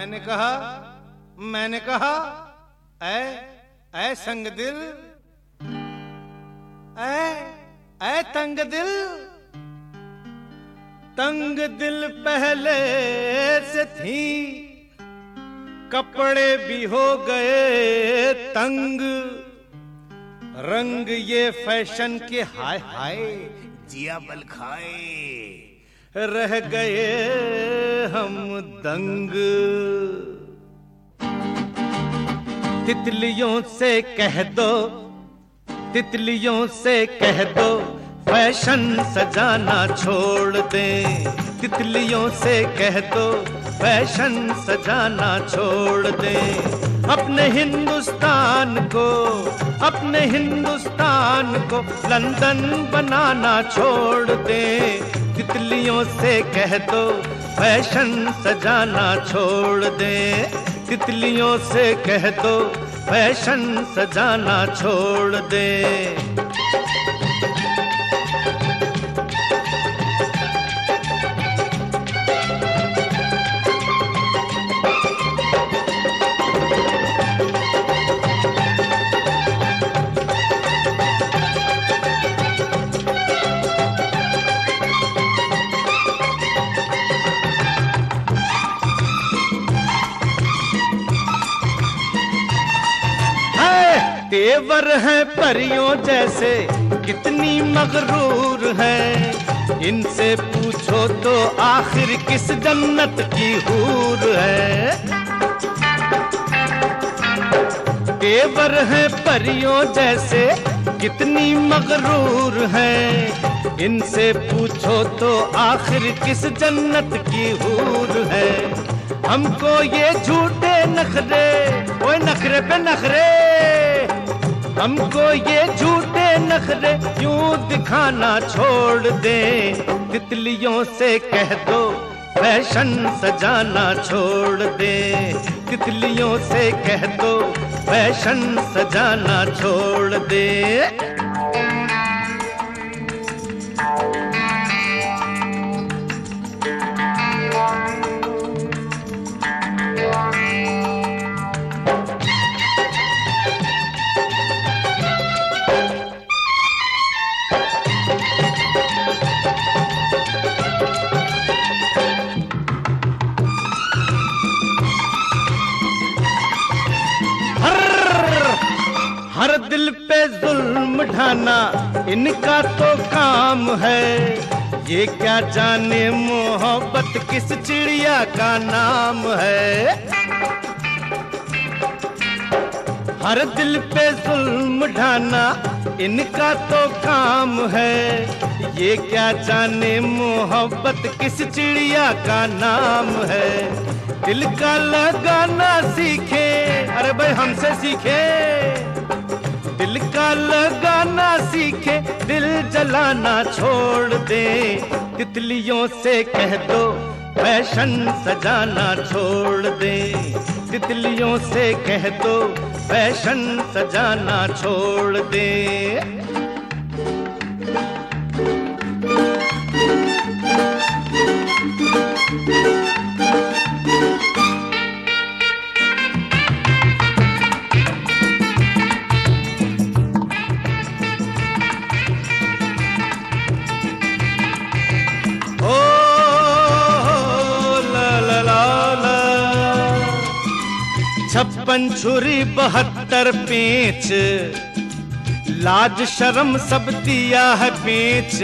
मैंने कहा ऐ संग दिल, ऐ तंग दिल, तंग दिल पहले से थी, कपड़े भी हो गए तंग, रंग ये फैशन के हाय हाय जिया बल खाए, रह गए हम दंग। तितलियों से कह दो, तितलियों से कह दो, फैशन सजाना छोड़ दे। तितलियों से कह दो, फैशन सजाना छोड़ दे। अपने हिंदुस्तान को लंदन बनाना छोड़ दे। तितलियों से कह दो, फैशन सजाना छोड़ दे। तितलियों से कह दो, फैशन सजाना छोड़ दे। तेवर है परियों जैसे, कितनी मगरूर है। इनसे पूछो तो आखिर किस जन्नत की हूर है। तेवर है परियों जैसे, कितनी मगरूर है। इनसे पूछो तो आखिर किस जन्नत की हूर है। हमको ये झूठे नखरे, ओए नखरे पे नखरे, हमको ये झूठे नखरे यूं दिखाना छोड़ दे। तितलियों से कह दो, फैशन सजाना छोड़ दे। तितलियों से कह दो, फैशन सजाना छोड़ दे। हर दिल पे जुल्म ढाना इनका तो काम है। ये क्या जाने मोहब्बत किस चिड़िया का नाम है। हर दिल पे जुल्म ढाना इनका तो काम है। ये क्या जाने मोहब्बत किस चिड़िया का नाम है। दिल का लगाना सीखे, अरे भाई हमसे सीखे। दिल का लगाना सीखे, दिल जलाना छोड़ दे। तितलियों से कह दो, फैशन सजाना छोड़ दे। तितलियों से कह दो, फैशन सजाना छोड़ दे। छप्पन छुरी 72 पेंच, लाज शर्म सब दिया है पेंच।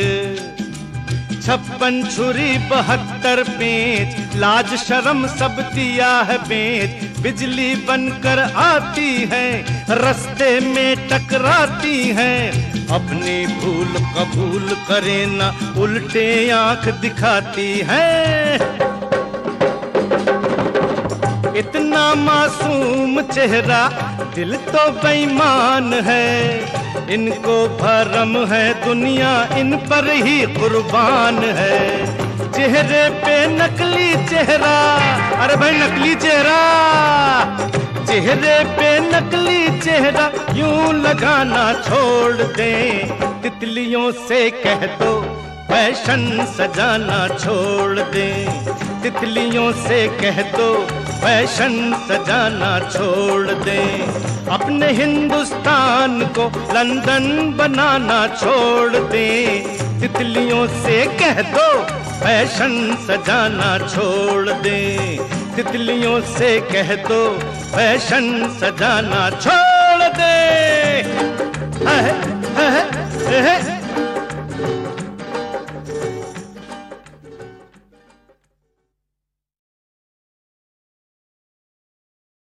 56 छुरी 72 पेंच, लाज शर्म सब दिया है पेंच। बिजली बनकर आती है, रास्ते में टकराती है। अपनी भूल कबूल करे ना, उल्टे आंख दिखाती है। इतना मासूम चेहरा, दिल तो बेईमान है। इनको भरम है दुनिया, इन पर ही कुर्बान है। चेहरे पे नकली चेहरा, अरे भाई नकली चेहरा। चेहरे पे नकली चेहरा यूं लगाना छोड़ दे। तितलियों से कह दो, फैशन सजाना छोड़ दे। तितलियों से कह दो, फैशन सजाना छोड़ दें। अपने हिंदुस्तान को लंदन बनाना छोड़ दें। तितलियों से कह दो फैशन सजाना छोड़ दें। तितलियों से कह दो फैशन सजाना छोड़ दें।